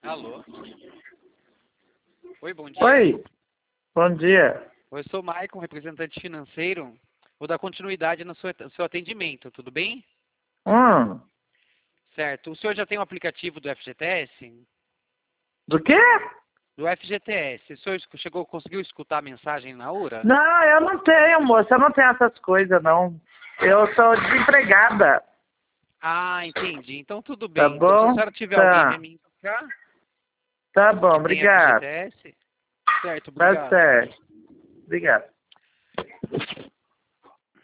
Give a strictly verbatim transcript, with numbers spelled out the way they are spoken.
Alô? Oi, bom dia. Oi, bom dia. Eu sou o Maicon, representante financeiro. Vou dar continuidade no seu, no seu atendimento, tudo bem? Hum, Certo. O senhor já tem o aplicativo do F G T S? do quê? Do F G T S. O senhor chegou, conseguiu escutar a mensagem na hora? Não, eu não tenho, moça, eu não tenho essas coisas, não. Eu sou desempregada. Ah, entendi. Então tudo Tá bem. Então, se a bom? senhora tiver alguém para Tá. me indicar Tá bom, que tem obrigado. F G T S, certo, Tá obrigado. certo. Obrigado.